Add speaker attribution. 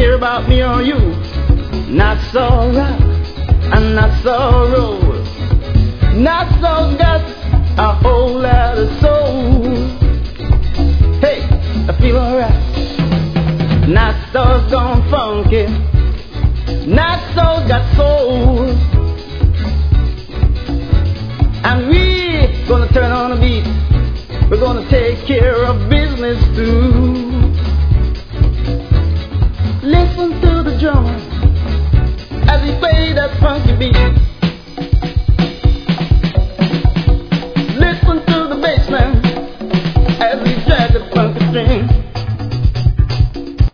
Speaker 1: care about me or you. Not so rock and not so roll. Not so got a whole lot of soul. Hey, I feel alright. Not so gone funky. Not so got soul. And we gonna turn on the beat. We're gonna take care of business too. Listen to the drummer as he play that funky beat.